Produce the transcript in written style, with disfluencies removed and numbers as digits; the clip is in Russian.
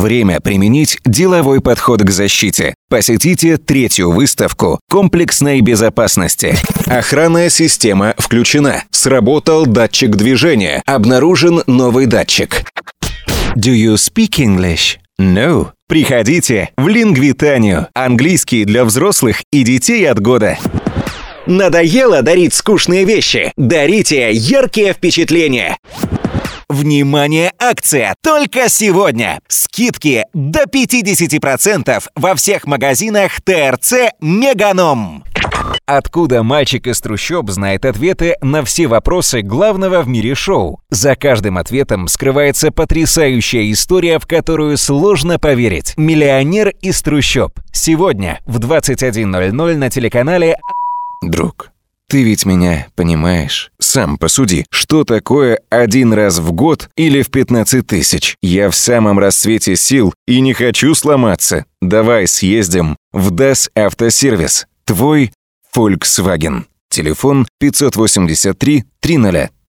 Время применить деловой подход к защите. Посетите 3-ю выставку комплексной безопасности. Охранная система включена. Сработал датчик движения. Обнаружен новый датчик. Do you speak English? No. Приходите в Лингвитанию. Английский для взрослых и детей от года. Надоело дарить скучные вещи? Дарите яркие впечатления. Внимание, акция! Только сегодня! Скидки до 50% во всех магазинах ТРЦ «Меганом». Откуда мальчик из трущоб знает ответы на все вопросы главного в мире шоу? За каждым ответом скрывается потрясающая история, в которую сложно поверить. «Миллионер из трущоб». Сегодня в 21:00 на телеканале... Друг, ты ведь меня понимаешь? Сам посуди, что такое 1 раз в год или в 15 тысяч? Я в самом расцвете сил и не хочу сломаться. Давай съездим в DAS Автосервис. Твой Volkswagen. Телефон 583 300.